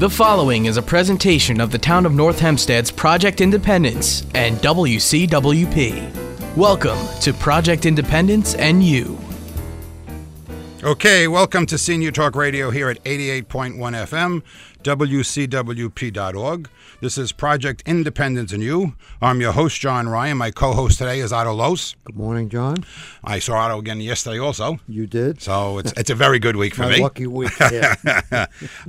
The following is a presentation of the Town of North Hempstead's Project Independence and WCWP. Welcome to Project Independence and You. Okay, welcome to Senior Talk Radio here at 88.1 FM, WCWP.org. This is Project Independence and You. I'm your host, John Ryan. My co-host today is Otto Los. Good morning, John. I saw Otto again yesterday also. You did? So it's a very good week for me. My lucky week, yeah.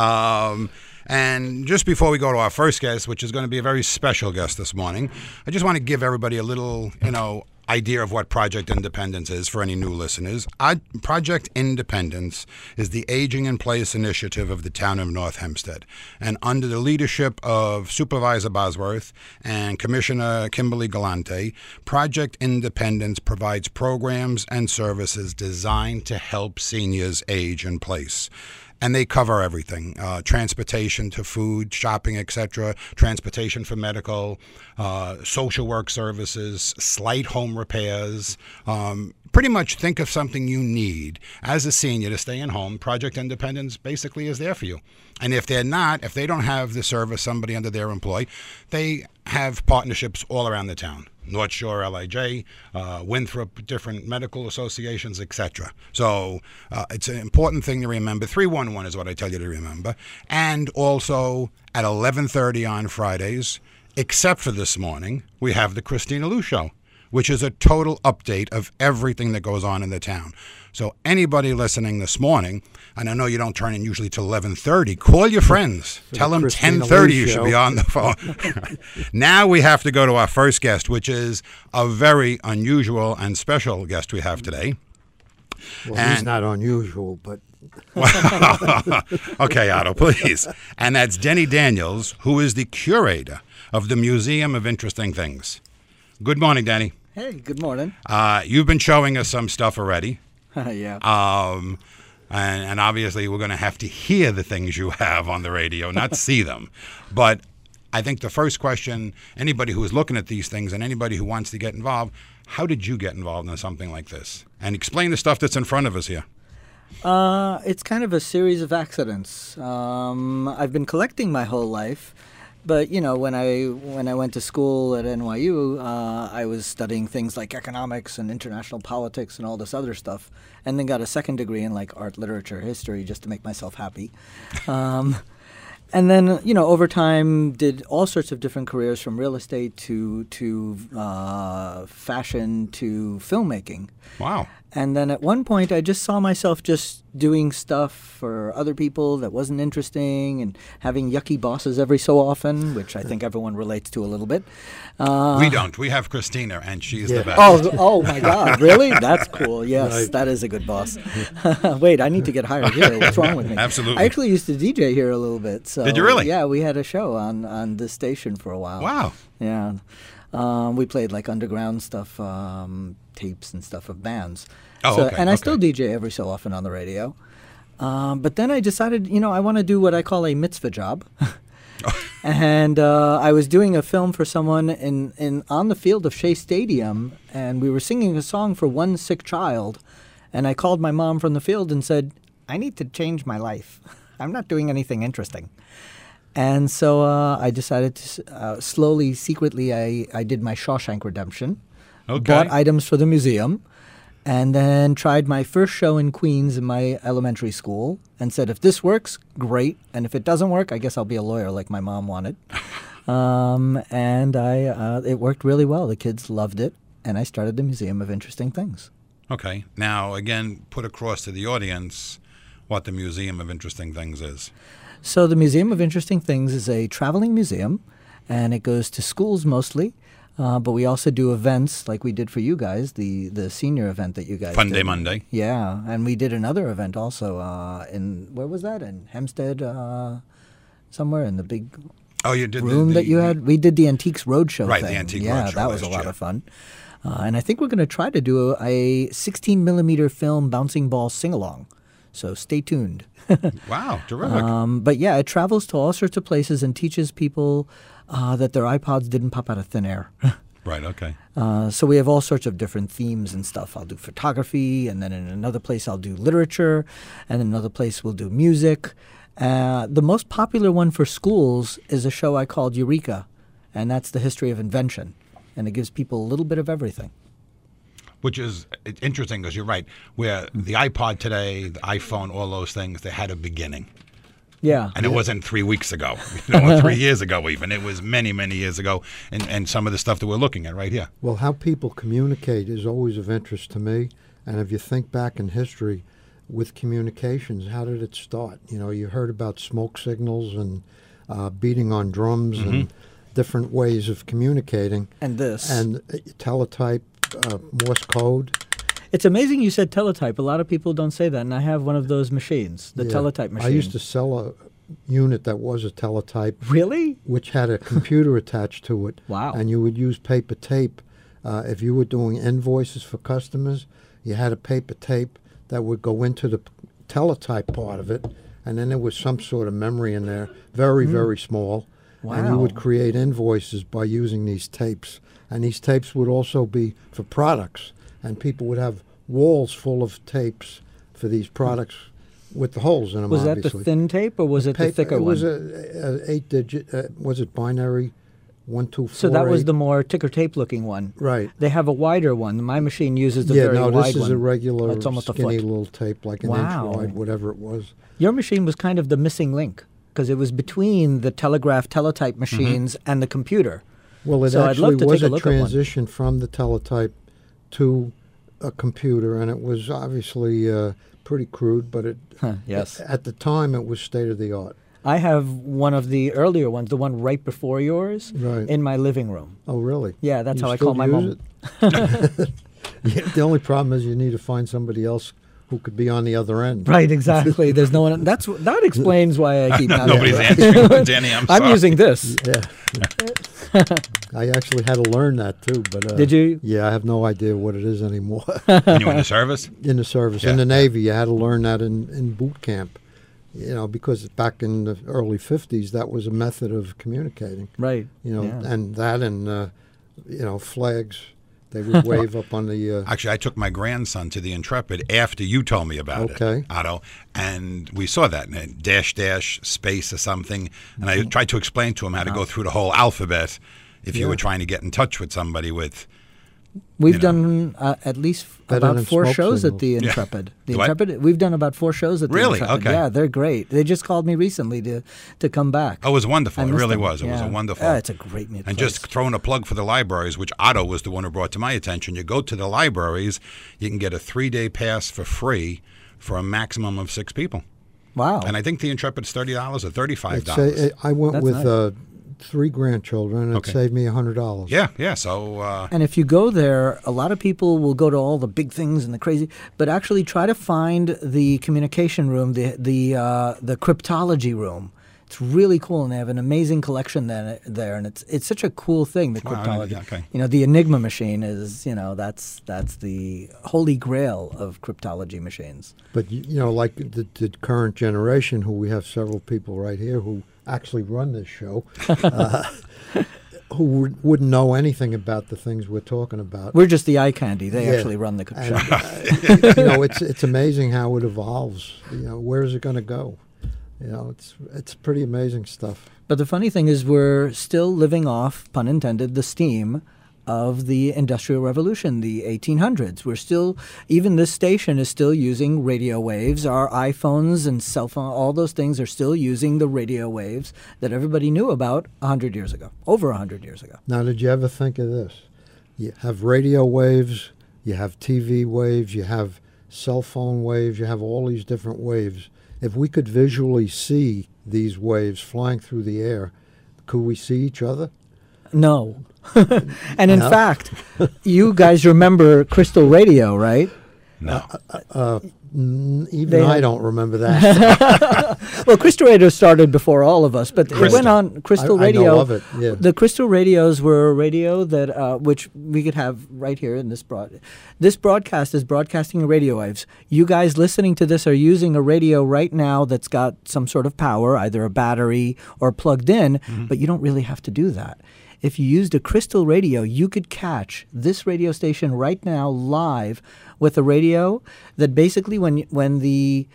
And just before we go to our first guest, which is going to be a very special guest this morning, I just want to give everybody a little, idea of what Project Independence is for any new listeners. Project Independence is the Aging in Place initiative of the Town of North Hempstead. And under the leadership of Supervisor Bosworth and Commissioner Kimberly Galante, Project Independence provides programs and services designed to help seniors age in place. And they cover everything, transportation to food, shopping, etc., transportation for medical, social work services, slight home repairs. Pretty much think of something you need as a senior to stay in home. Project Independence basically is there for you. And if they don't have the service, somebody under their employ, they have partnerships all around the town. North Shore, LIJ, Winthrop, different medical associations, etc. So it's an important thing to remember. 311 is what I tell you to remember. And also at 11:30 on Fridays, except for this morning, we have the Christina Lou Show, which is a total update of everything that goes on in the town. So anybody listening this morning, and I know you don't turn in usually till 11:30, call your friends. Tell them 10:30 you should be on the phone. Now we have to go to our first guest, which is a very unusual and special guest we have today. Well, he's not unusual, but... Okay, Otto, please. And that's Denny Daniels, who is the curator of the Museum of Interesting Things. Good morning, Denny. Hey, good morning. You've been showing us some stuff already. Yeah. And obviously we're going to have to hear the things you have on the radio, not see them. But I think the first question, anybody who is looking at these things and anybody who wants to get involved, how did you get involved in something like this? And explain the stuff that's in front of us here. It's kind of a series of accidents. I've been collecting my whole life. But, when I went to school at NYU, I was studying things like economics and international politics and all this other stuff, and then got a second degree in, art, literature, history, just to make myself happy. And then, over time, did all sorts of different careers, from real estate to fashion to filmmaking. Wow. And then at one point, I just saw myself just doing stuff for other people that wasn't interesting and having yucky bosses every so often, which I think everyone relates to a little bit. We don't. We have Christina, and she's the best. Oh, my God. Really? That's cool. Yes, right. That is a good boss. Wait, I need to get hired here. What's wrong with me? Absolutely. I actually used to DJ here a little bit. So, did you really? Yeah, we had a show on this station for a while. Wow. Yeah. We played underground stuff, tapes and stuff of bands. Okay. And I still DJ every so often on the radio. But then I decided, I want to do what I call a mitzvah job. And I was doing a film for someone on the field of Shea Stadium, and we were singing a song for one sick child. And I called my mom from the field and said, I need to change my life. I'm not doing anything interesting. And so I decided to slowly, secretly, I did my Shawshank Redemption, bought items for the museum, and then tried my first show in Queens in my elementary school and said, if this works, great. And if it doesn't work, I guess I'll be a lawyer like my mom wanted. And it worked really well. The kids loved it, and I started the Museum of Interesting Things. Okay. Now, again, put across to the audience what the Museum of Interesting Things is. So the Museum of Interesting Things is a traveling museum, and it goes to schools mostly. But we also do events like we did for you guys, the senior event that you guys Fun did. Day Monday. Yeah, and we did another event also where was that? In Hempstead, somewhere in the big you did room that you had? We did the Antiques Roadshow thing. Right, the Antique Roadshow. Yeah, that was a lot of fun. And I think we're going to try to do a 16-millimeter film bouncing ball sing-along. So stay tuned. Wow, terrific. But yeah, it travels to all sorts of places and teaches people that their iPods didn't pop out of thin air. Right, okay. So we have all sorts of different themes and stuff. I'll do photography, and then in another place I'll do literature, and in another place we'll do music. The most popular one for schools is a show I called Eureka, and that's the history of invention, and it gives people a little bit of everything. Which is interesting because you're right. Where the iPod today, the iPhone, all those things, they had a beginning. Yeah. And it wasn't 3 weeks ago, or 3 years ago even. It was many, many years ago. And some of the stuff that we're looking at right here. Well, how people communicate is always of interest to me. And if you think back in history with communications, how did it start? You know, you heard about smoke signals and beating on drums and different ways of communicating. And this. And teletype, Morse code. It's amazing you said teletype. A lot of people don't say that, and I have one of those machines, the teletype machine. I used to sell a unit that was a teletype. Really? Which had a computer attached to it. Wow. And you would use paper tape. If you were doing invoices for customers, you had a paper tape that would go into the teletype part of it, and then there was some sort of memory in there, very, very small. Wow. And you would create invoices by using these tapes. And these tapes would also be for products. And people would have walls full of tapes for these products with the holes in them, Was obviously. that the thin tape, or was it the thicker one? It was one? a 8-digit, was it binary, 1, 2, 4, So that was 8? the more ticker tape looking one. Right. They have a wider one. My machine uses the very wide one. this is a regular It's almost skinny a foot. little tape, like an Wow. inch wide, whatever it was. Your machine was kind of the missing link because it was between the telegraph teletype machines and the computer. Well, it So I'd actually love to was take a a look at one. transition from the teletype to a computer, and it was obviously pretty crude, but Yes. at the time it was state of the art. I have one of the earlier ones, the one right before yours, Right. in my living room. Oh, really? Yeah, that's You how I still call my use mom. it? Yeah, the only problem is you need to find somebody else who could be on the other end. Right, exactly. There's no one. That explains why I keep not Nobody's answering. answering. Danny, I'm sorry. I'm using this. Yeah. I actually had to learn that too, but Did you? Yeah, I have no idea what it is anymore. When you were in the service? In the service, Yeah. in the Navy, you had to learn that in boot camp. You know, because back in the early '50s, that was a method of communicating. Right. You know, Yeah. and flags. They would wave up on the. Actually, I took my grandson to the Intrepid after you told me about Okay. it, Otto, and we saw that dash space or something, and I tried to explain to him how to go through the whole alphabet if you Yeah. were trying to get in touch with somebody with. We've you know. done at least Better about than 4 smoke shows at signals. the Yeah. Intrepid. The What? Intrepid. We've done about 4 shows at the Really? Intrepid. Okay. Yeah, they're great. They just called me recently to come back. Oh, it was wonderful. I It missed really them. was. It was Yeah. a wonderful. Yeah, it's a great place. And just throwing a plug for the libraries, which Otto was the one who brought to my attention. You go to the libraries, you can get a 3-day pass for free for a maximum of 6 people. Wow. And I think the Intrepid's $30 or $35. I went That's with nice. 3 grandchildren, and Okay. it saved me $100. Yeah. So And if you go there, a lot of people will go to all the big things and the crazy, but actually try to find the communication room, the cryptology room. It's really cool, and they have an amazing collection there, and it's such a cool thing. The Wow, cryptology, yeah, okay. You know, the Enigma machine is, that's the holy grail of cryptology machines. But like the current generation, who we have several people right here who actually run this show, who wouldn't know anything about the things we're talking about. We're just the eye candy. They Yeah. actually run the And, show. it's amazing how it evolves. Where is it going to go? It's pretty amazing stuff. But the funny thing is, we're still living off, pun intended, the steam of the Industrial Revolution, the 1800s. We're still, even this station is still using radio waves. Our iPhones and cell phone, all those things are still using the radio waves that everybody knew about 100 years ago, over 100 years ago. Now, did you ever think of this? You have radio waves, you have TV waves, you have cell phone waves, you have all these different waves. If we could visually see these waves flying through the air, could we see each other? No. And in No? fact, you guys remember Crystal Radio, right? no. Even They I have- don't remember that. Well, Crystal Radio started before all of us, but it Crystal. went on Crystal I Radio. know of it, yeah. The Crystal Radios were a radio that which we could have right here in this This broadcast is broadcasting radio waves. You guys listening to this are using a radio right now that's got some sort of power, either a battery or plugged in, but you don't really have to do that. If you used a Crystal Radio, you could catch this radio station right now live with a radio that basically when the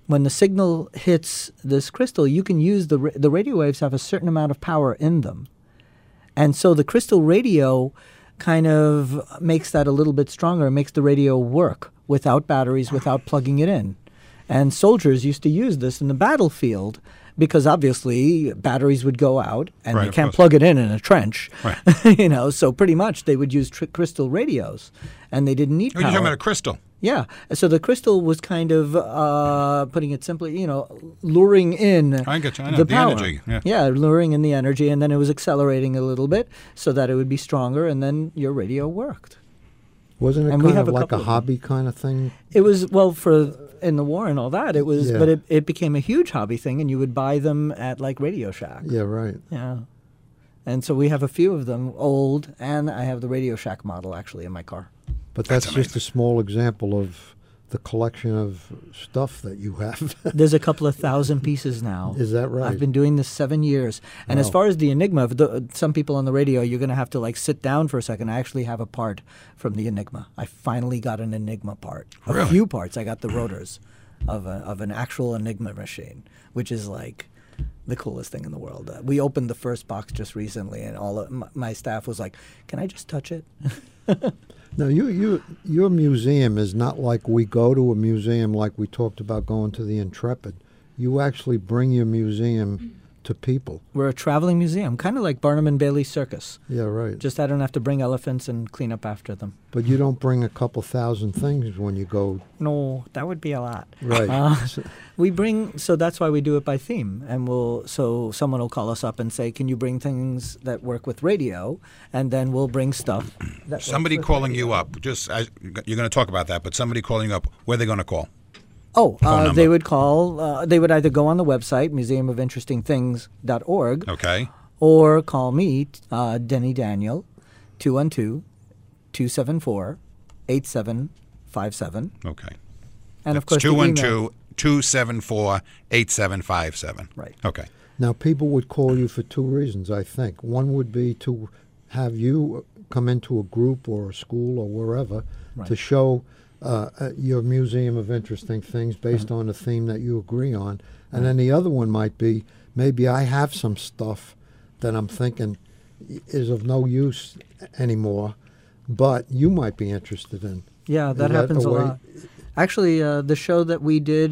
when the signal hits this crystal, you can use the radio waves have a certain amount of power in them. And so the crystal radio kind of makes that a little bit stronger, makes the radio work without batteries, without plugging it in. And soldiers used to use this in the battlefield because obviously batteries would go out and Right, you of can't course. plug it in a trench. Right. You know, so pretty much they would use crystal radios and they didn't need You're power. talking about a crystal. Yeah. So the crystal was kind of, putting it simply, luring in I get you. I know. the The power. energy, yeah. Luring in the energy, and then it was accelerating a little bit so that it would be stronger, and then your radio worked. Wasn't it And we kind have of a like couple a of them. hobby kind of thing? It was, well, in the war and all that, it was, Yeah. but it became a huge hobby thing, and you would buy them at like Radio Shack. Yeah, right. Yeah. And so we have a few of them, old, and I have the Radio Shack model actually in my car. But That's that's just a small example of the collection of stuff that you have. There's a couple of thousand pieces now. Is that right? I've been doing this 7 years. And as Wow. far as the Enigma, some people on the radio, you're going to have to like sit down for a second. I actually have a part from the Enigma. I finally got an Enigma part. A Really? few parts. I got the rotors of an actual Enigma machine, which is like the coolest thing in the world. We opened the first box just recently, and all of my staff was like, "Can I just touch it?" Now, your museum is not like we go to a museum like we talked about going to the Intrepid. You actually bring your museum to people. We're a traveling museum, kind of like Barnum and Bailey Circus. Yeah, right. Just I don't have to bring elephants and clean up after them. But you don't bring a couple thousand things when you go. No, that would be a lot. Right. So that's why we do it by theme. And so someone will call us up and say, can you bring things that work with radio? And then we'll bring stuff. That Somebody works with calling radio. you up, you're going to talk about that, but somebody calling you up, where are they going to call? Oh, number. they would call, they would either go on the website, museumofinterestingthings.org, Okay. or call me, Denny Daniel, 212-274-8757. Okay. And of course, the email. 212-274-8757. Right. Okay. Now, people would call you for two reasons, I think. One would be to have you come into a group or a school or wherever Right. to show your Museum of Interesting Things based on a theme that you agree on. And then the other one might be, maybe I have some stuff that I'm thinking is of no use anymore, but you might be interested in. Yeah, Is that happens a way- lot. Actually, the show that we did,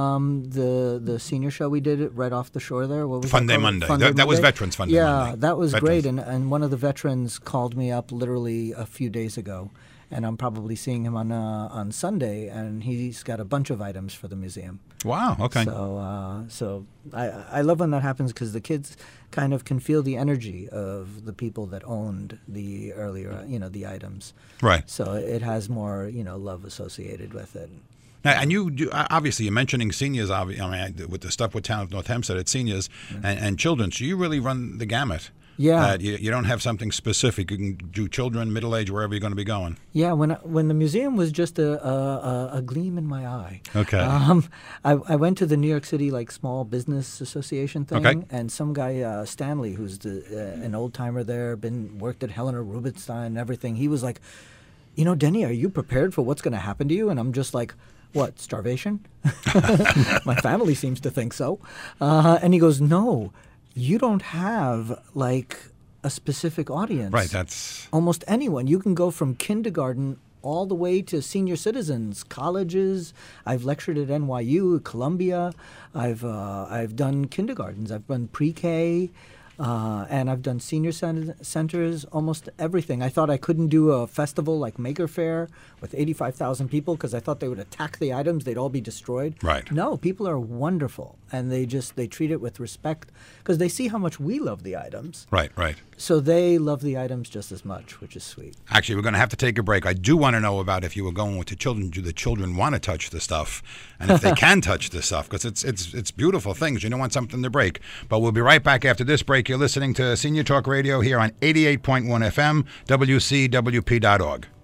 the senior show we did right off the shore there. What was Fun that Day called? Monday. Fun That was Monday? Veterans Fun Day Yeah, Monday. that was Veterans. great. And one of the veterans called me up literally a few days ago, and I'm probably seeing him on Sunday, and he's got a bunch of items for the museum. Wow. Okay. So I love when that happens because the kids kind of can feel the energy of the people that owned the earlier, the items. Right. So it has more, love associated with it. Now, and you do, obviously, you're mentioning seniors, with the stuff with Town of North Hempstead, it's seniors and children. So you really run the gamut. Yeah. You don't have something specific. You can do children, middle age, wherever you're going to be going. Yeah, when the museum was just a gleam in my eye. Okay. I went to the New York City Small Business Association thing, Okay. and some guy Stanley, who's an old timer there, worked at Helena Rubinstein and everything. He was like, Denny, are you prepared for what's going to happen to you? And I'm just like, what, starvation? My family seems to think so. And he goes, no, you don't have a specific audience. Right. That's Almost anyone. You can go from kindergarten all the way to senior citizens, colleges. I've lectured at NYU, Columbia. I've done kindergartens. I've done pre-K. And I've done senior centers, almost everything. I thought I couldn't do a festival like Maker Faire with 85,000 people because I thought they would attack the items. They'd all be destroyed. Right. No, people are wonderful. And they treat it with respect because they see how much we love the items. right. Right. So they love the items just as much, which is sweet. Actually, we're going to have to take a break. I do want to know about if you were going with the children. Do the children want to touch the stuff, and if they can touch the stuff? Because it's beautiful things. You don't want something to break. But we'll be right back after this break. You're listening to Senior Talk Radio here on 88.1 FM, WCWP.org.